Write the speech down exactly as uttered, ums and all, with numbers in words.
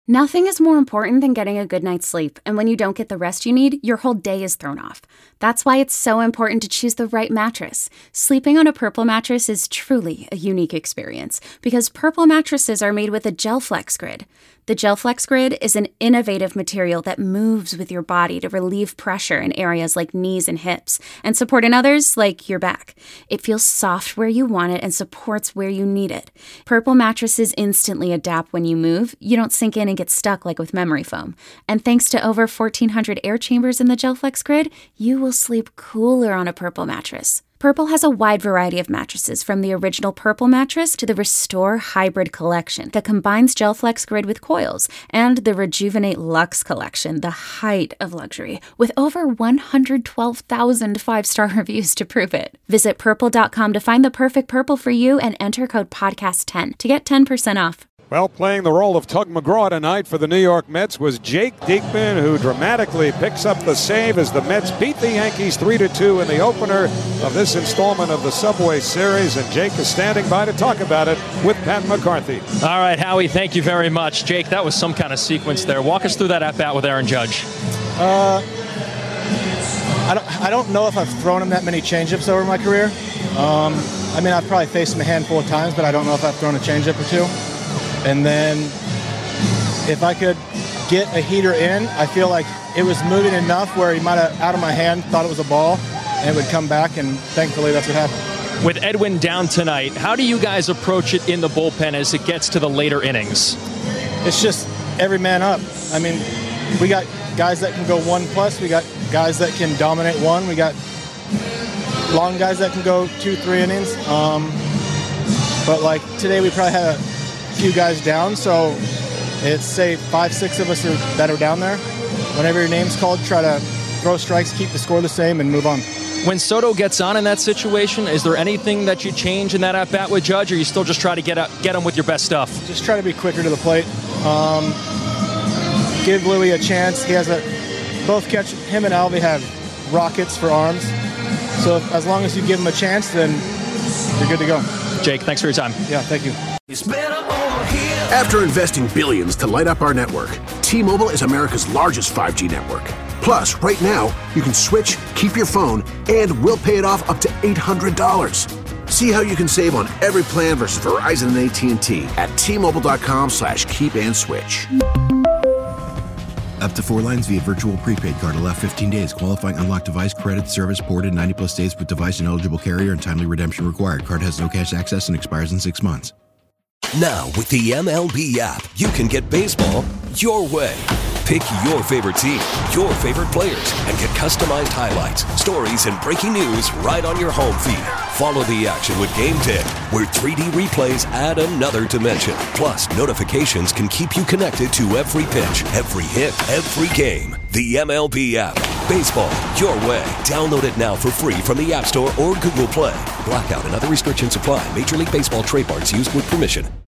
Nothing is more important than getting a good night's sleep, and when you don't get the rest you need, your whole day is thrown off. That's why it's so important to choose the right mattress. Sleeping on a Purple mattress is truly a unique experience, because Purple mattresses are made with a GelFlex Grid. The GelFlex Grid is an innovative material that moves with your body to relieve pressure in areas like knees and hips, and support in others like your back. It feels soft where you want it and supports where you need it. Purple mattresses instantly adapt when you move. You don't sink in and get stuck like with memory foam. And thanks to over fourteen hundred air chambers in the GelFlex Grid, you will sleep cooler on a Purple mattress. Purple has a wide variety of mattresses, from the original Purple mattress to the Restore Hybrid collection that combines GelFlex Grid with coils, and the Rejuvenate Luxe collection, the height of luxury, with over one hundred twelve thousand five-star reviews to prove it. Visit purple dot com to find the perfect Purple for you and enter code podcast ten to get ten percent off. Well, playing the role of Tug McGraw tonight for the New York Mets was Jake Diekman, who dramatically picks up the save as the Mets beat the Yankees three to two in the opener of this installment of the Subway Series. And Jake is standing by to talk about it with Pat McCarthy. All right, Howie, thank you very much. Jake, that was some kind of sequence there. Walk us through that at-bat with Aaron Judge. Uh, I don't, I don't know if I've thrown him that many changeups over my career. Um, I mean, I've probably faced him a handful of times, but I don't know if I've thrown a changeup or two. And then if I could get a heater in, I feel like it was moving enough where he might have, out of my hand, thought it was a ball, and it would come back, and thankfully that's what happened. With Edwin down tonight, how do you guys approach it in the bullpen as it gets to the later innings? It's just every man up. I mean, we got guys that can go one plus. We got guys that can dominate one. We got long guys that can go two, three innings. Um, but, like, today we probably had a few guys down, so it's say five six of us are, that are down there. Whenever your name's called, try to throw strikes, keep the score the same, and move on. When Soto gets on in that situation, is there anything that you change in that at bat with Judge, or you still just try to get up, get him with your best stuff? Just try to be quicker to the plate. Um, give Louis a chance. He has a both catch. Him and Alvey have rockets for arms, so if, as long as you give him a chance, then you're good to go. Jake, thanks for your time. Yeah, thank you. After investing billions to light up our network, T-Mobile is America's largest five G network. Plus, right now, you can switch, keep your phone, and we'll pay it off up to eight hundred dollars. See how you can save on every plan versus Verizon and A T and T at T-Mobile.com slash keep and switch. Up to four lines via virtual prepaid card. Allow fifteen days. Qualifying unlocked device credit service ported ninety plus days with device and eligible carrier and timely redemption required. Card has no cash access and expires in six months. Now, with the M L B app, you can get baseball your way. Pick your favorite team, your favorite players, and get customized highlights, stories, and breaking news right on your home feed. Follow the action with Game Day, where three D replays add another dimension. Plus, notifications can keep you connected to every pitch, every hit, every game. The M L B app. Baseball your way. Download it now for free from the App Store or Google Play. Blackout and other restrictions apply. Major League Baseball trademarks used with permission.